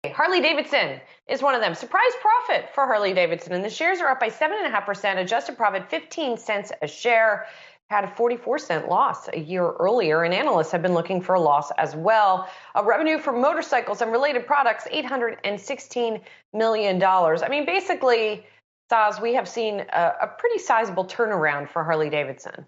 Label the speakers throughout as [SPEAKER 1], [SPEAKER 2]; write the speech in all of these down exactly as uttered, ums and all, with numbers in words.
[SPEAKER 1] Harley-Davidson is one of them. Surprise profit for Harley-Davidson, and the shares are up by seven point five percent. Adjusted profit fifteen cents a share. Had a forty-four cent loss a year earlier, and analysts have been looking for a loss as well. Uh, revenue from motorcycles and related products, eight hundred sixteen million dollars. I mean, basically, Saz, we have seen a, a pretty sizable turnaround for Harley-Davidson.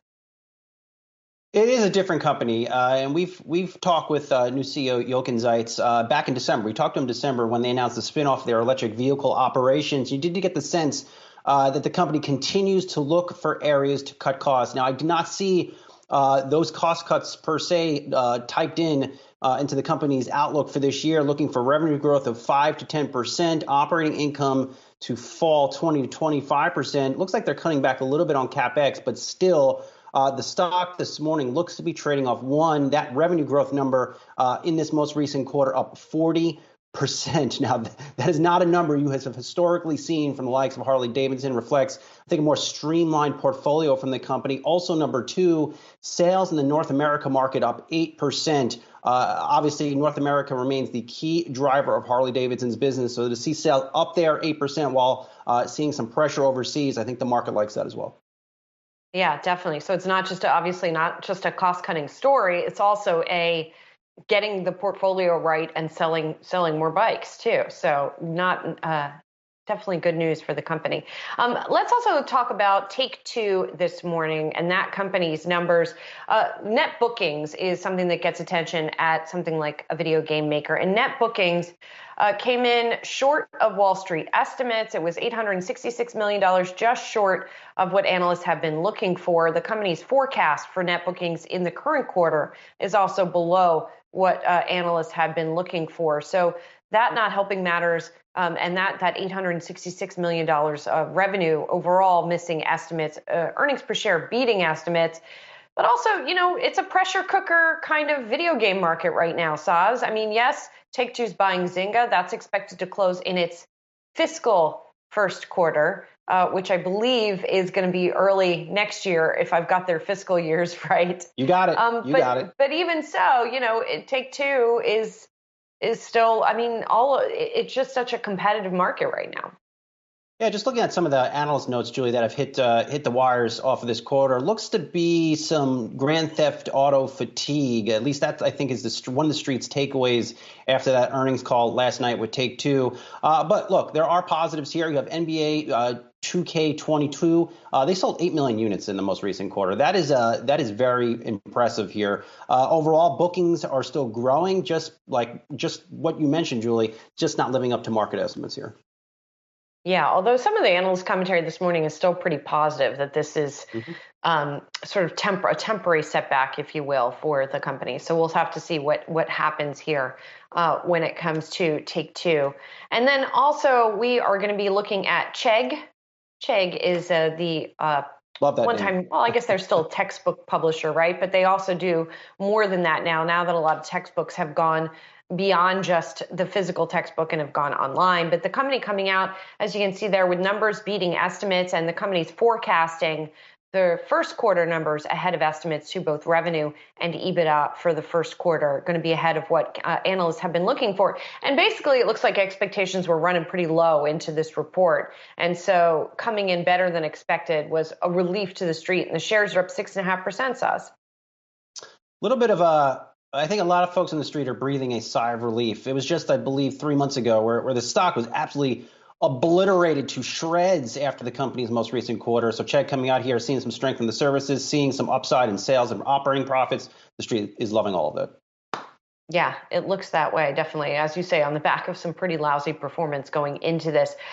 [SPEAKER 2] It is a different company, uh, and we've we've talked with uh, new C E O Jochen Zeitz uh, back in December. We talked to him in December when they announced the spinoff of their electric vehicle operations. You did get the sense uh, that the company continues to look for areas to cut costs. Now, I do not see uh, those cost cuts per se uh, typed in uh, into the company's outlook for this year, looking for revenue growth of five to ten percent, operating income to fall twenty to twenty-five percent. Looks like they're cutting back a little bit on CapEx, but still Uh, the stock this morning looks to be trading off one, that revenue growth number uh, in this most recent quarter up forty percent. Now, that is not a number you have historically seen from the likes of Harley-Davidson. Reflects, I think, a more streamlined portfolio from the company. Also, number two, sales in the North America market up eight percent. Uh, obviously, North America remains the key driver of Harley-Davidson's business. So to see sales up there eight percent while uh, seeing some pressure overseas, I think the market likes that as well.
[SPEAKER 1] Yeah, definitely. So it's not just a, obviously not just a cost-cutting story. It's also a getting the portfolio right and selling selling more bikes too. So not uh, definitely good news for the company. Um, let's also talk about Take-Two this morning and that company's numbers. Uh, net bookings is something that gets attention at something like a video game maker, and net bookings Uh, came in short of Wall Street estimates. It was eight hundred sixty-six million dollars, just short of what analysts have been looking for. The company's forecast for net bookings in the current quarter is also below what uh, analysts have been looking for. So that not helping matters. Um, and that that eight hundred sixty-six million dollars of revenue overall missing estimates, uh, earnings per share beating estimates. But also, you know, it's a pressure cooker kind of video game market right now, Saz. I mean, yes, Take-Two's buying Zynga. That's expected to close in its fiscal first quarter, uh, which I believe is going to be early next year, if I've got their fiscal years right.
[SPEAKER 2] You got it.
[SPEAKER 1] Um,
[SPEAKER 2] you
[SPEAKER 1] but,
[SPEAKER 2] got it.
[SPEAKER 1] But even so, you know, it, Take-Two is is still, I mean, all it's just such a competitive market right now.
[SPEAKER 2] Yeah, just looking at some of the analyst notes, Julie, that have hit uh, hit the wires off of this quarter, looks to be some Grand Theft Auto fatigue. At least that, I think, is the, one of the street's takeaways after that earnings call last night with Take-Two. Uh, but look, there are positives here. You have N B A uh, two K twenty-two. Uh, they sold eight million units in the most recent quarter. That is uh, that is very impressive here. Uh, overall, bookings are still growing, just like just what you mentioned, Julie, just not living up to market estimates here.
[SPEAKER 1] Yeah, although some of the analyst commentary this morning is still pretty positive that this is mm-hmm. um, sort of temp- a temporary setback, if you will, for the company. So we'll have to see what what happens here uh, when it comes to Take-Two. And then also we are going to be looking at Chegg. Chegg is uh, the uh,
[SPEAKER 2] Love that
[SPEAKER 1] one
[SPEAKER 2] name.
[SPEAKER 1] time, well, I guess they're still a textbook publisher, right? But they also do more than that now, now that a lot of textbooks have gone beyond just the physical textbook and have gone online. But the company coming out, as you can see there, with numbers beating estimates, and the company's forecasting the first quarter numbers ahead of estimates to both revenue and EBITDA for the first quarter, going to be ahead of what uh, analysts have been looking for. And basically, it looks like expectations were running pretty low into this report. And so coming in better than expected was a relief to the street. And the shares are up six point five percent, Saz.
[SPEAKER 2] A little bit of a I think a lot of folks on the street are breathing a sigh of relief. It was just, I believe, three months ago where, where the stock was absolutely obliterated to shreds after the company's most recent quarter. So Chegg coming out here, seeing some strength in the services, seeing some upside in sales and operating profits. The street is loving all of it.
[SPEAKER 1] Yeah, it looks that way, definitely. As you say, on the back of some pretty lousy performance going into this.